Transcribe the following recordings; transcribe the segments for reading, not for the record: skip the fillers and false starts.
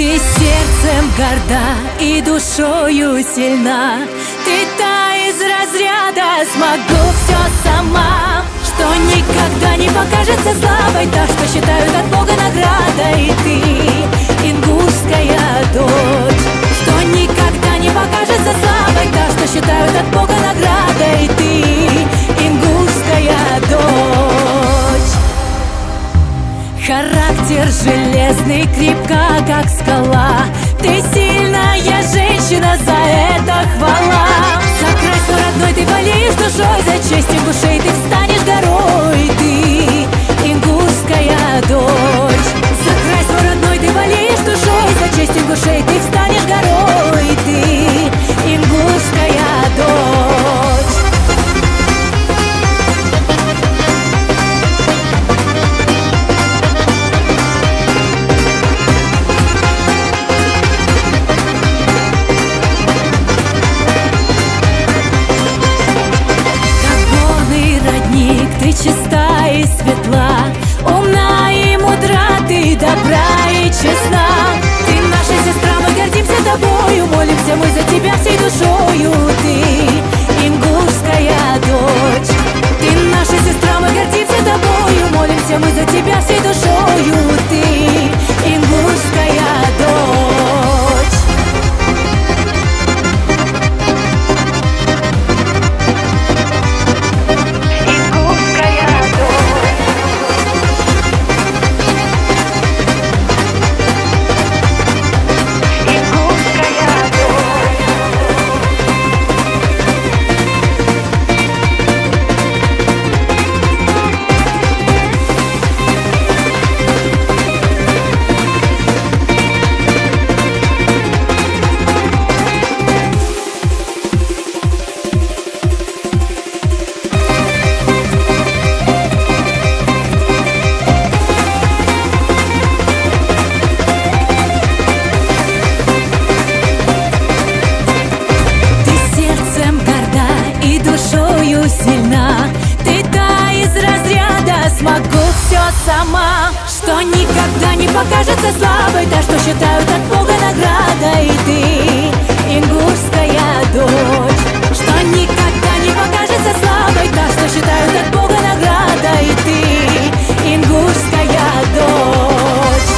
Ты сердцем горда и душою сильна. Ты та из разряда «смогу все сама», что никогда не покажется слабой, та, что считают от Бога наградой. Ты ингушская дочь, что никогда не покажется слабой, та, что считают от Бога наградой. Ты ингушская дочь. Характер железный, крепка, как скала. Ты сильная женщина, за это хвала. За край свой родной ты болеешь душой, за честь ингушей ты встанешь горой. Ты ингушская дочь. За край свой родной ты болеешь душой, за честь ингушей ты встанешь горой. Ты ингушская дочь. Ты чиста и светла, умна и мудра, ты добра и честна. Ты наша сестра, мы гордимся тобою, молимся мы за тебя всей душою. Ты ингушская дочь. Ты наша сестра, мы гордимся тобою, молимся мы за тебя всей душою. Ты ингушская дочь. Сильна. Ты та из разряда «смогу все сама», что никогда не покажется слабой, та, что считают от Бога наградой. Ты ингушская дочь, что никогда не покажется слабой, та, что считают от Бога наградой. Ты ингушская дочь.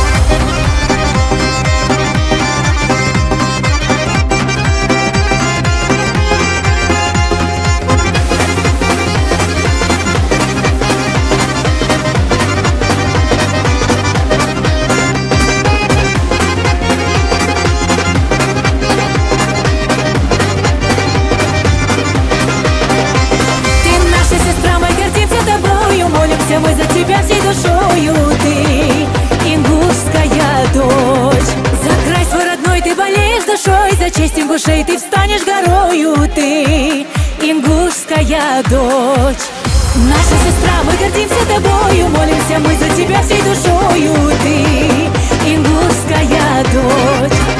Мы за тебя всей душою, ты ингушская дочь. За край свой родной ты болеешь душой, за честь ингушей ты встанешь горою. Ты ингушская дочь. Наша сестра, мы гордимся тобою, молимся мы за тебя всей душою. Ты ингушская дочь.